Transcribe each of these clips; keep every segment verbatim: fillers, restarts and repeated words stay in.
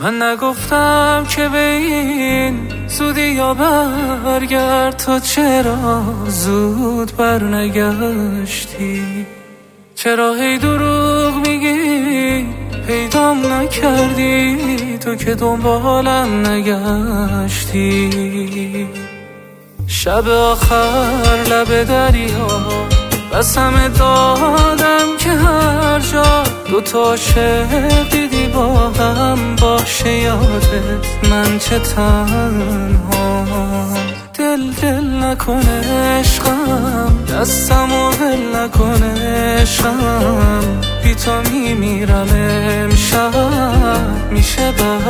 من نگفتم که به این زودی یا برگرد، تو چرا زود برنگشتی؟ چرا هی دروغ میگی پیدام نکردی؟ تو که دنبالم نگشتی. شب آخر لب دریا قسم دادم که هر جا دوتا عاشق دیدی با هم باشه یادت من چه تنها. دل دل نکنه عشقم، دستمو ول نکنه عشقم، بی تو میمیرم امشب، میشه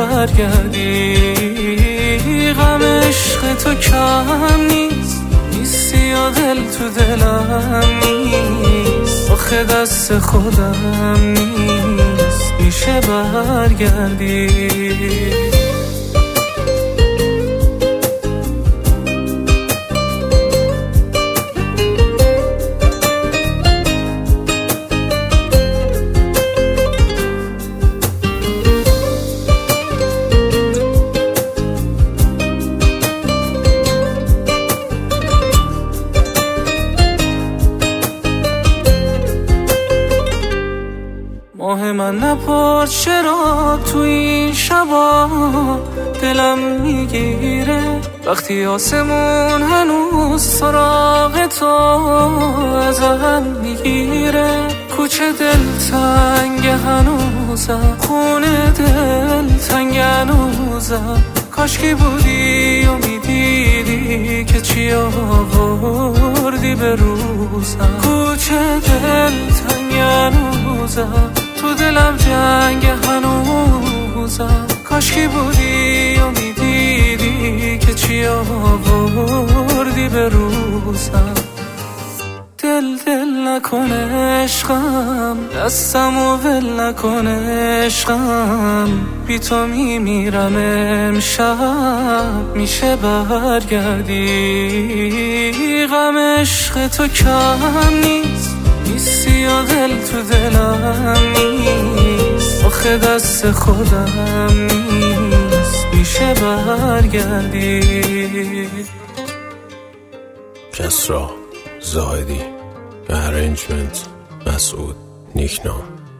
برگردی؟ غم عشق تو کم نیست، نیستی و دل تو دلم نیست، آخه دست خودم نیست، میشه برگردی؟ ماه من نپرد چرا تو این شبا دلم میگیره، وقتی آسمون هنوز سراغ تو ازم میگیره. کوچه دل تنگ هنوزم، خونه دل تنگ هنوزم، کاشکی بودی و میدیدی که چی آوردی به روزم. کوچه دل تنگ هنوزم، تو دلم جنگ هنوزم، کاشکی بودی و میدیدی که چی آوردی به روزم. دل دل نکنه عشقم، دستمو ول نکنه عشقم، بی تو میمیرم امشب، میشه برگردی؟ غم عشق تو کم نیست، نیستی و دل تو دلم نیست، آخه دست خودم نیست، میشه برگردی؟ کسرا زاهدی، ارنجمنت مسعود نیکنام.